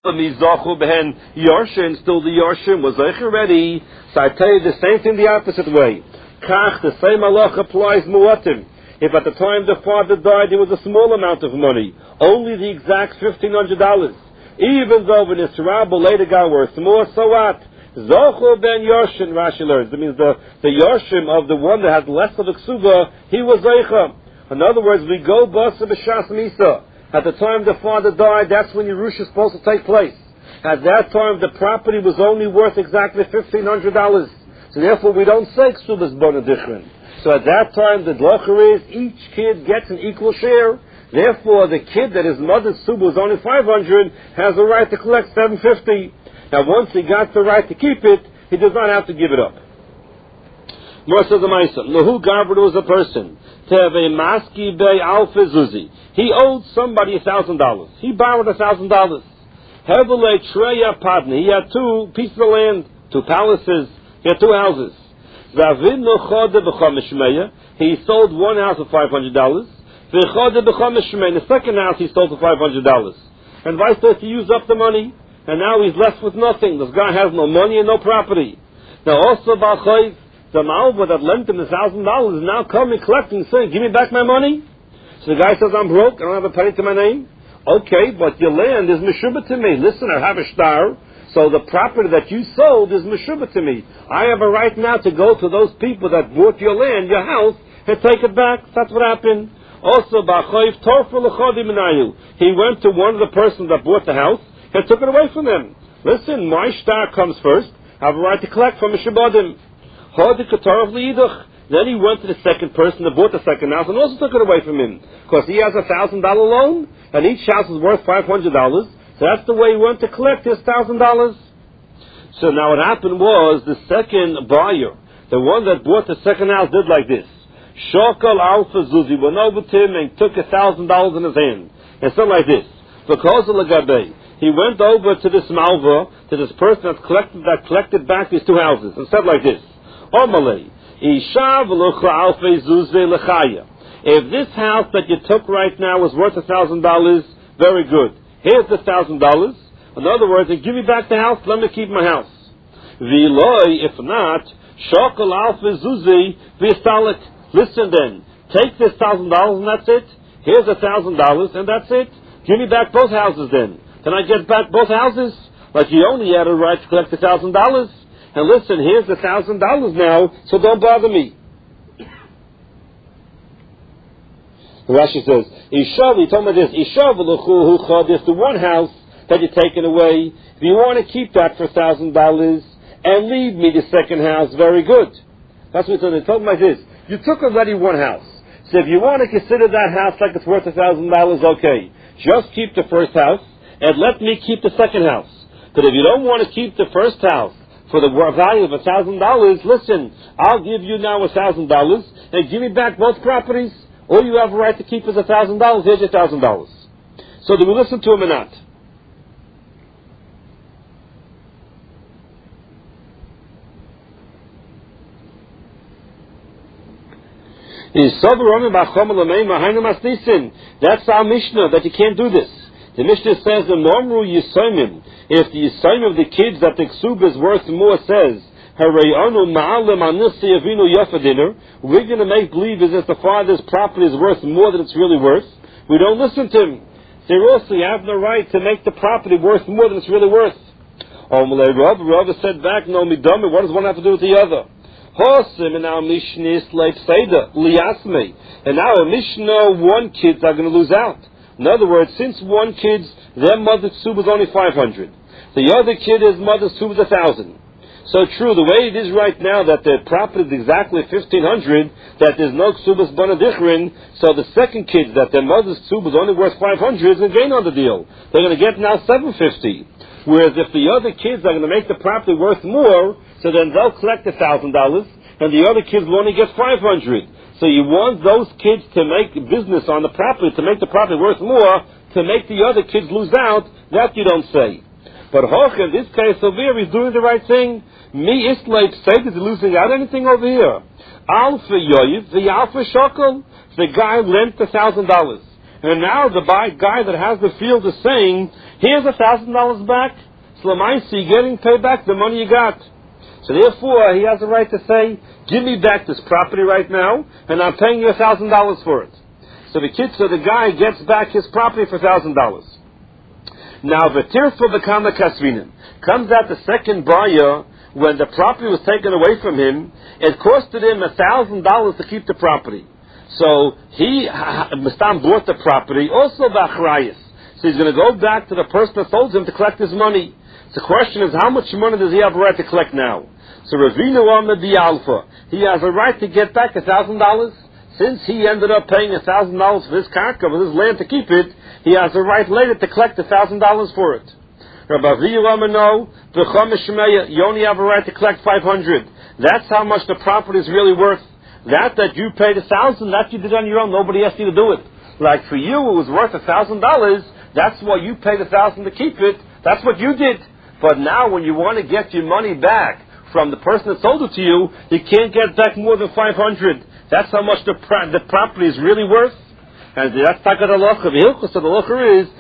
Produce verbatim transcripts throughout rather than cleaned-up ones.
Mizachu behen Yorshin, still the Yorshin was already. So I tell you the same thing the opposite way. Kach, the same halach applies muatim. If at the time the father died there was a small amount of money, only the exact fifteen hundred dollars, even though when his rabbi later got worth more, so what? Zochu ben Yorshin, Rashi learns. That means the, the Yorshim of the one that has less of a ksuba, he was zeicha. In other words, we go basa b'shas misa. At the time the father died, that's when Yerusha is supposed to take place. At that time, the property was only worth exactly fifteen hundred dollars. So therefore, we don't say ksubas bonadichrin. So at that time, the dlocher is each kid gets an equal share. Therefore, the kid that his mother's ksuba was only five hundred has the right to collect seven fifty. Now, once he got the right to keep it, he does not have to give it up. More says the Maisa. Lahu Gabra was a person. Teve maski bei alfa zuzi. He owed somebody a thousand dollars. He borrowed a thousand dollars. Hevele treya padni. He had two pieces of land, two palaces. He had two houses. Zavin nochode b'chamishmeya. He sold one house for five hundred dollars. V'chode b'chamishmeya. The second house he sold for five hundred dollars. And vice versa, he used up the money, and now he's left with nothing. This guy has no money and no property. Now also b'chayv, the malva that lent him the thousand dollars is now coming collecting, saying, "Give me back my money." So the guy says, "I'm broke. I don't have a penny to my name." Okay, but your land is meshubah to me. Listen, I have a star, so the property that you sold is meshubah to me. I have a right now to go to those people that bought your land, your house, and take it back. That's what happened. Also, he went to one of the persons that bought the house and took it away from them. Listen, my star comes first. I have a right to collect from a shabadim. Then he went to the second person that bought the second house and also took it away from him. Because he has a thousand dollar loan, and each house is worth five hundred dollars. So that's the way he went to collect his thousand dollars. So now what happened was, the second buyer, the one that bought the second house, did like this. Shokal Alfa Zuzi went over to him and took a thousand dollars in his hand. And said like this. Because of Lagabe, he went over to this Malva, to this person that collected, that collected back these two houses, and said like this. Omalei. If this house that you took right now was worth a thousand dollars, very good. Here's the thousand dollars. In other words, give me back the house, let me keep my house. V'loi, if not, shokal alfa zuzi v'istalik. Listen then, take this thousand dollars and that's it. Here's a thousand dollars and that's it. Give me back both houses then. Can I get back both houses? Like you only had a right to collect a thousand dollars. And listen, here's the thousand dollars now, so don't bother me. Rashi says, Ishav, he told me this, Ishav l'chu there's the one house that you're taking away. If you want to keep that for a thousand dollars and leave me the second house, very good. That's what he told me. He told me like this, you took already one house. So if you want to consider that house like it's worth a thousand dollars, okay. Just keep the first house and let me keep the second house. But if you don't want to keep the first house for the value of a thousand dollars, listen, I'll give you now a thousand dollars and give me back both properties. All you have a right to keep is a thousand dollars. Here's your thousand dollars. So do we listen to him or not? That's our Mishnah, that you can't do this. The Mishnah says, the Momru Yisoimim, if the Yisoim of the kids that the Ksub is worth more says, we're going to make believe as if the father's property is worth more than it's really worth. We don't listen to him. They also have no right to make the property worth more than it's really worth. Rav said back, no, midame, what does one have to do with the other? And now Mishnah is like Seder, Liasme. And now a Mishnah, one kids are going to lose out. In other words, since one kid's, their mother's ksub is only five hundred. The other kid, his mother's ksub is one thousand. So true, the way it is right now, that the property is exactly fifteen hundred, that there's no ksubas banadichrin, so the second kid, that their mother's ksub is only worth five hundred, is going to gain on the deal. They're going to get now seven fifty. Whereas if the other kids are going to make the property worth more, so then they'll collect one thousand dollars, and the other kids will only get five hundred. So you want those kids to make business on the property, to make the property worth more, to make the other kids lose out. That you don't say. But Hoch, in this case over here, he's doing the right thing. Me Islay said, is he losing out anything over here? Alpha Yoiv, the Alpha Shokol, the guy lent a thousand dollars. And now the guy that has the field is saying, here's a thousand dollars back. So Lamaisa, you're getting paid back the money you got. So therefore, he has a right to say, give me back this property right now, and I'm paying you a thousand dollars for it. So the kid, so the guy gets back his property for a thousand dollars. Now, v'tirfa b'kama kasvinin. Comes out the second buyer, when the property was taken away from him, it costed him a thousand dollars to keep the property. So he, Mistam bought the property, also b'achrayis. So he's going to go back to the person that sold him to collect his money. The question is, how much money does he have a right to collect now? So Ravina Amad the Alpha, he has a right to get back a thousand dollars. Since he ended up paying a thousand dollars for his karka, for his land to keep it, he has a right later to collect a thousand dollars for it. Rabbi Aviyah no, you only have a right to collect five hundred. That's how much the property is really worth. That that you paid a thousand, that you did on your own. Nobody asked you to do it. Like for you, it was worth a thousand dollars. That's why you paid a thousand to keep it. That's what you did. But now, when you want to get your money back from the person that sold it to you, you can't get back more than five hundred. That's how much the pro- the property is really worth. And that's takat halacha. The hilchos of the halacha is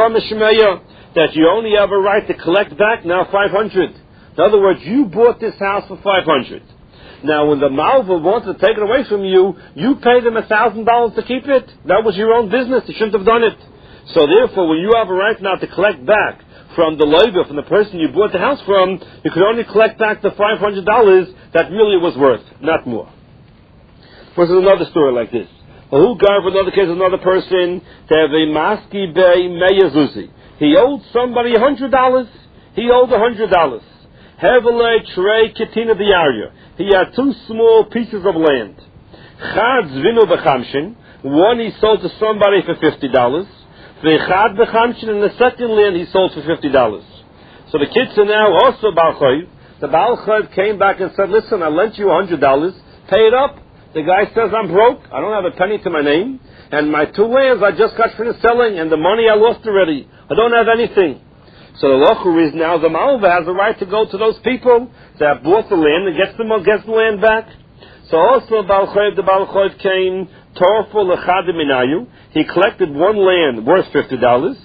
that you only have a right to collect back now five hundred. In other words, you bought this house for five hundred. Now, when the malva wanted to take it away from you, you paid them a thousand dollars to keep it. That was your own business. You shouldn't have done it. So, therefore, when you have a right now to collect back from the loiva, from the person you bought the house from, you could only collect back the five hundred dollars that really was worth, not more. This is another story like this. Who got for another case, another person to have a maski bay meyazuzi. He owed somebody a hundred dollars. He owed a hundred dollars. Heavily trey katina diaria. He had two small pieces of land. Chad zvinu b'chamshin. One he sold to somebody for fifty dollars. V'chad b'chamshin, and the second land he sold for fifty dollars. So the kids are now also Baal Chayv. The Baal Chayv came back and said, listen, I lent you a hundred dollars. Pay it up. The guy says, I'm broke. I don't have a penny to my name. And my two lands I just got finished selling, and the money I lost already. I don't have anything. So the lochur is now the malva has the right to go to those people that bought the land and gets the, gets the land back. So also Baal Chayv, the Baal Chayv came, Torful Lechad Minayu. He collected one land worth fifty dollars.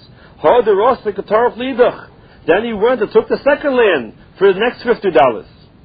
Then he went and took the second land for the next fifty dollars.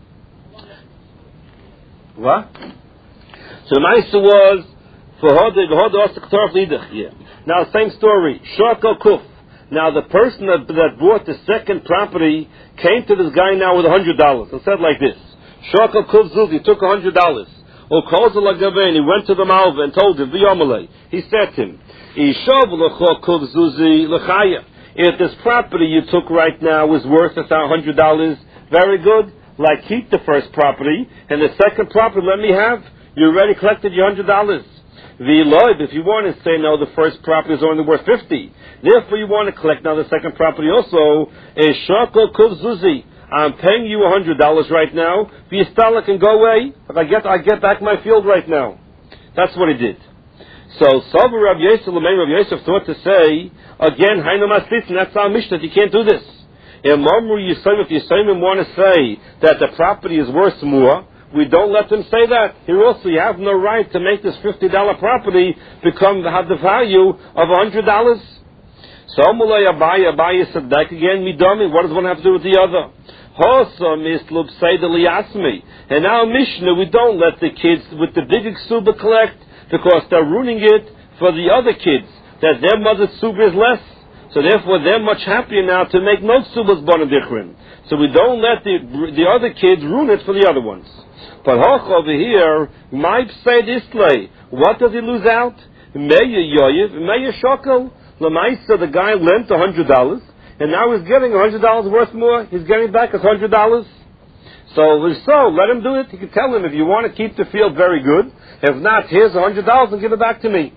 What? So the Maisa was for Hoder Lidach. Yeah. Now same story. Shorko Kuf. Now the person that, that bought the second property came to this guy now with a hundred dollars and said like this: Shorko Kuf Zuz, he took a hundred dollars. Or calls the Lagaven, he went to the Malva and told him, V'yomalei. He said to him, Ishav L'cho Kuf Zuzi L'chaya. If this property you took right now is worth a hundred dollars, very good. Like keep the first property and the second property let me have. You already collected your hundred dollars. V'loib, if you want to say no, the first property is only worth fifty. Therefore, you want to collect now the second property also. A shako kuv zuzi. I'm paying you a hundred dollars right now. V'yistala can go away. If I get, I get back my field right now. That's what he did. So, Savar Rav Yosef, Lamei Rav Yosef thought to say again, Hainu Maslitzin. That's our Mishnah. You can't do this. If Yisayim want to say that the property is worth more, we don't let them say that. Here also, you have no right to make this fifty dollar property become have the value of a hundred dollars. So Mulay Abaye Abaye said back again, Midami. What does one have to do with the other? Hosa mislub Seidel Yasmi. And now Mishnah, we don't let the kids with the big ksuba collect because they're ruining it for the other kids that their mother's ksuba is less. So therefore, they're much happier now to make no ksubas bonadichrim. So we don't let the the other kids ruin it for the other ones. But Hoch over here, might say this way. What does he lose out? Meya Yoyev, Meya Shokel. Lamaisa, the guy lent a hundred dollars, and now he's getting a hundred dollars worth more. He's getting back his hundred dollars. So, so let him do it. He can tell him if you want to keep the field, very good. If not, here's a hundred dollars and give it back to me.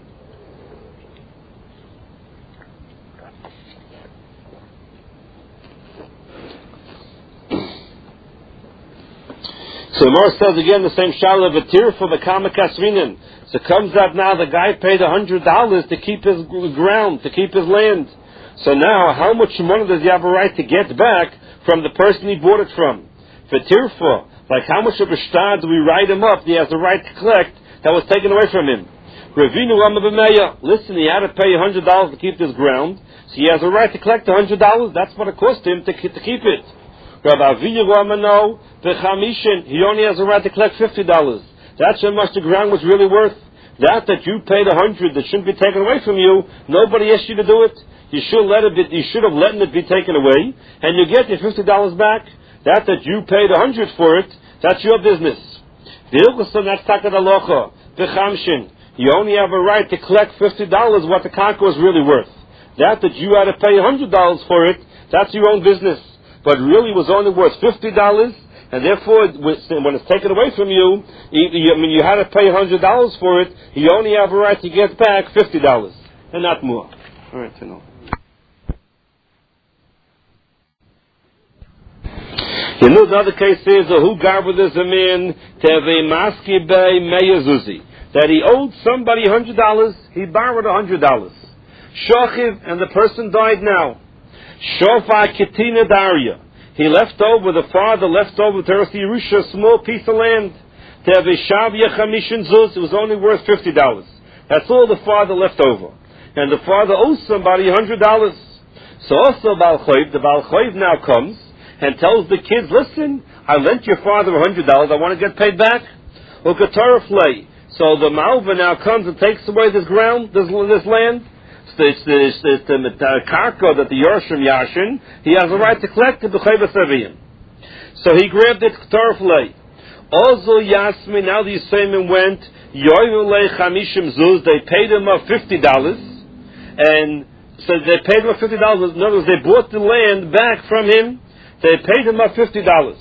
So Mor says again the same shala v'tir for the kama kasrinin. So it comes out now the guy paid a hundred dollars to keep his ground, to keep his land. So now how much money does he have a right to get back from the person he bought it from? V'tir for, like how much of a shtad do we write him up? He has a right to collect that was taken away from him. Ravinu Amma B'meya. Listen, he had to pay a hundred dollars to keep this ground, so he has a right to collect a hundred dollars. That's what it cost him to, to keep it. Rabbi Avinu Amma no B'chamishin. He only has a right to collect fifty dollars. That's how much the ground was really worth. That that you paid a hundred that shouldn't be taken away from you. Nobody asked you to do it. You should let it be, you should have let it be taken away, and you get your fifty dollars back. That that you paid a hundred for it. That's your business. The Ilguson, that's Takadalocha, the Chamshin. You only have a right to collect fifty dollars what the karka was really worth. That that you had to pay a hundred dollars for it, that's your own business. But really was only worth fifty dollars, and therefore, when it's taken away from you, you, I mean, you had to pay a hundred dollars for it, you only have a right to get back fifty dollars, and not more. All right, so no. You know, the other case is a who garba is a man teve maski bei meyazuzi, that he owed somebody a hundred dollars, he borrowed a hundred dollars. Shochiv, and the person died now. Shofa ketina daria, he left over, the father left over to Eretz Yerusha a small piece of land. Teve shavya chamishin zuz, it was only worth fifty dollars. That's all the father left over, and the father owes somebody a hundred dollars. So also Baal Choiv, the Baal Choiv now comes and tells the kids, listen, I lent your father a hundred dollars, I want to get paid back. So the Malva now comes and takes away this ground, this, this land. So it's the, it's the, it's the, the karka that the Yorshim Yashin, he has a right to collect it, so he grabbed it, Ketarflei. Also Yasmin, now the Yisraelim went, Yoyulei Chamishim Zuz, they paid him up fifty dollars, and so they paid him up fifty dollars, in other words, they bought the land back from him. They paid him up fifty dollars.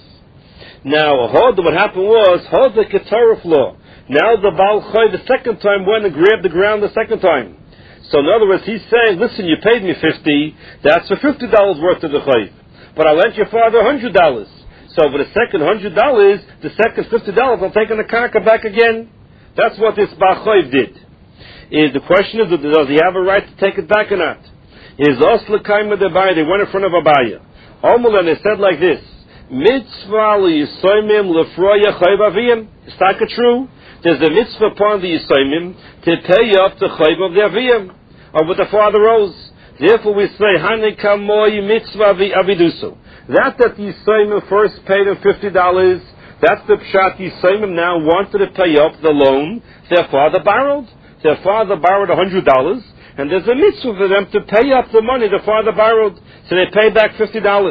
Now, what happened was, hold the Ketarif law. Now the Baal Choy the second time went and grabbed the ground the second time. So in other words, he's saying, listen, you paid me fifty, that's for fifty dollars worth of the Choy. But I lent your father a hundred dollars. So for the second hundred dollars, the second fifty dollars, I'm taking the karka back again. That's what this Baal Choy did. Is the question is, does he have a right to take it back or not? Is Osla Kaima Debaya, they went in front of Abaya. Omul, and they said like this: Mitzvah liyisoimim lefroya chayv aviyim. Is that true? There's a mitzvah upon the yisoimim to pay up the chayv of the aviyim, or what the father owes. Therefore, we say hanikamoy mitzvah avidusu. That that the yisoimim first paid him fifty dollars. That's the pshat. Yisoimim now wanted to pay up the loan their father borrowed. Their father borrowed a hundred dollars. And there's a mitzvah for them to pay up the money the father borrowed, so they pay back fifty dollars.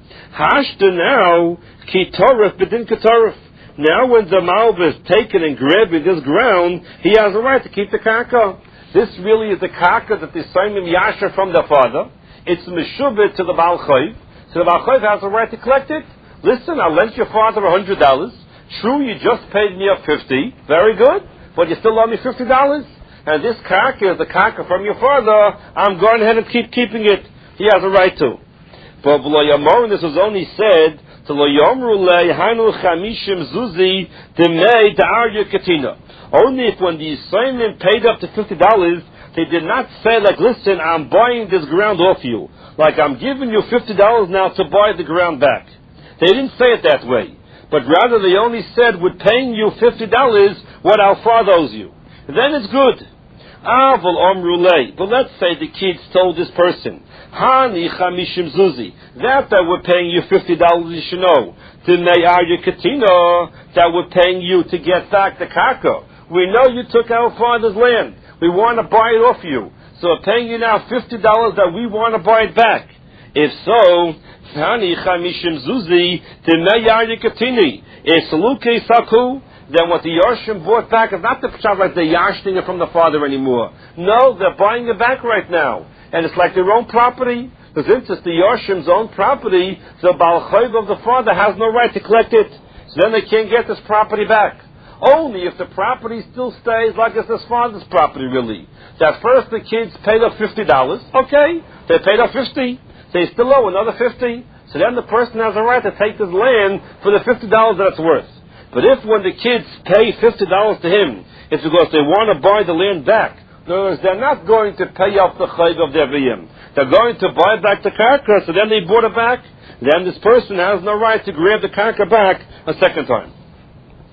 Hashta now, kitorif bedin kitorif. Now when the malva is taken and grabbing this ground, he has a right to keep the karka. This really is the karka that the Simon Yasha from the father. It's meshubit to the Baal Choiv. So the Baal Choiv has a right to collect it. Listen, I lent your father a hundred dollars. True, you just paid me up fifty. Very good. But you still owe me fifty dollars. And this karka is the karka from your father, I'm going ahead and keep keeping it. He has a right to. But this was only said to lo yomru le hanu chamishim zuzi demei da'arya katina. Only if when the Yisraelim paid up to fifty dollars, they did not say like, listen, I'm buying this ground off you. Like, I'm giving you fifty dollars now to buy the ground back. They didn't say it that way. But rather they only said, we're paying you fifty dollars what our father owes you. Then it's good. Aval omrulei. But let's say the kids told this person, Hani chamishim zuzi, that that we're paying you fifty dollars, you should know. T'nei arya katina, that we're paying you to get back the karka. We know you took our father's land. We want to buy it off you. So we're paying you now fifty dollars that we want to buy it back. If so, Hani chamishim zuzi, t'nei arya katini, is saluke saku, then what the Yarshim bought back is not the pshat like they're yashting it from the father anymore. No, they're buying it back right now. And it's like their own property. Because since it's the Yarshim's own property, the Baal Choiv of the father has no right to collect it. So then they can't get this property back. Only if the property still stays like it's his father's property, really. That first the kids paid up fifty dollars. Okay, they paid up fifty. They still owe another fifty. So then the person has a right to take this land for the fifty dollars that it's worth. But if when the kids pay fifty dollars to him, it's because they want to buy the land back. In other words, they're not going to pay off the chayv of their viyim. They're going to buy back the karka, so then they bought it back. Then this person has no right to grab the karka back a second time.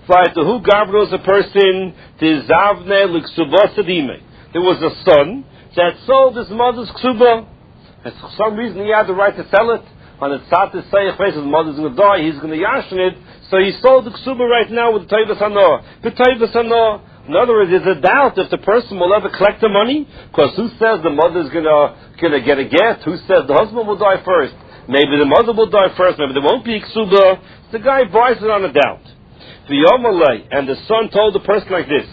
applies to who Gabra was a person, Tizavne Liksuba Sadime. There was a son that sold his mother's ksuba. And for some reason he had the right to sell it. On the tzad to say, if his mother's going to die, he's going to yashin it. So he sold the ksuba right now with the Toivas Hanor. The Toivas Hanor. In other words, there's a doubt if the person will ever collect the money. Because who says the mother's going to going to get a gift? Who says the husband will die first? Maybe the mother will die first. Maybe there won't be a ksuba. The guy buys it on a doubt. And the son told the person like this: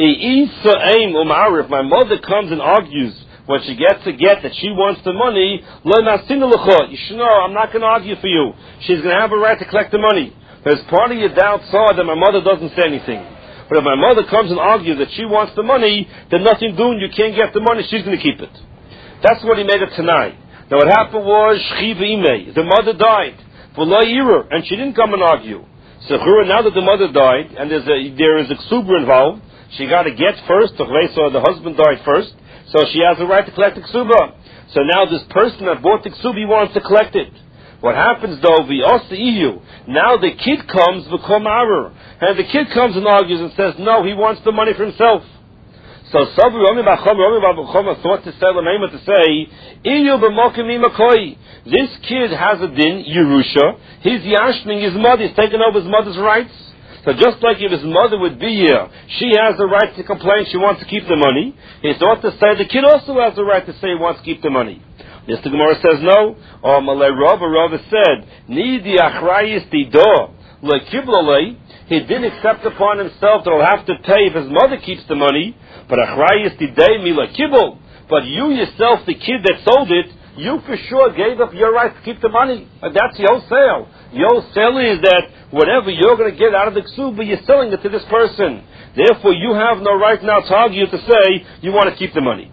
if my mother comes and argues when she gets a get that she wants the money, you should know I'm not going to argue for you. She's going to have a right to collect the money. There's part of your doubt saw that my mother doesn't say anything. But if my mother comes and argues that she wants the money, then nothing doing, you can't get the money, she's going to keep it. That's what he made it tonight. Now what happened was, the mother died, and she didn't come and argue. So now that the mother died, and there's a, there is a ksuba involved, she got to get first, so the husband died first, so she has the right to collect the ksuba. So now this person that bought the ksuba wants to collect it. What happens though, now the kid comes, and the kid comes and argues and says, no, he wants the money for himself. So Sabri Rami Bachom, Rami Bachom thought to say, to say, this kid has a din, Yerusha, he's yashning his mother, he's taking over his mother's rights. So just like if his mother would be here, she has the right to complain, she wants to keep the money. He thought to say, the kid also has the right to say he wants to keep the money. Yes, the Gemara says no. Or Malay Rava, Rava said, Nidi achrayis dido, lekiblalei, he didn't accept upon himself that he'll have to pay if his mother keeps the money, but achrayis didei mila kibul. But you yourself, the kid that sold it, you for sure gave up your right to keep the money. And that's your sale. Your sale is that whatever you're going to get out of the ksuba, you're selling it to this person. Therefore, you have no right now to argue to say you want to keep the money.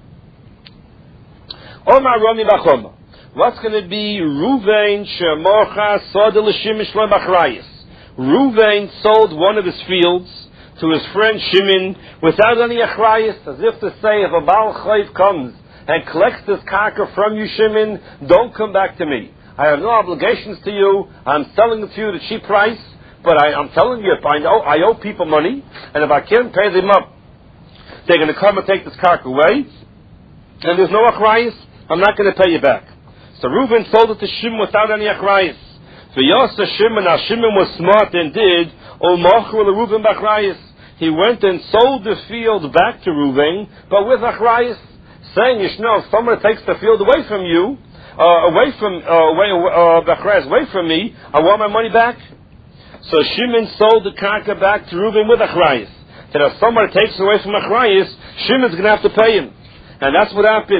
Omar Rami Bachoma. What's going to be Ruvain Shemocha Sodel Shimish Lebachrayis? Ruvain sold one of his fields to his friend Shimon without any achrayis, as if to say, if a Baal Chayv comes and collects this karka from you, Shimon, don't come back to me. I have no obligations to you. I'm selling it to you at a cheap price, but I, I'm telling you, if I know I owe people money, and if I can't pay them up, they're going to come and take this karka away, and there's no achrayis, I'm not going to pay you back. So Reuven sold it to Shimon without any achrayis. So Yasa Shimon, now Shimon was smart and did, O Machur Reuven b'achrayis. He went and sold the field back to Reuven, but with achrayis, saying, you know, if someone takes the field away from you, uh, away from, uh, away, uh, achrayis away from me, I want my money back. So Shimon sold the karka back to Reuven with achrayis. That if someone takes away from achrayis, Shimon's going to have to pay him. And that's what happened.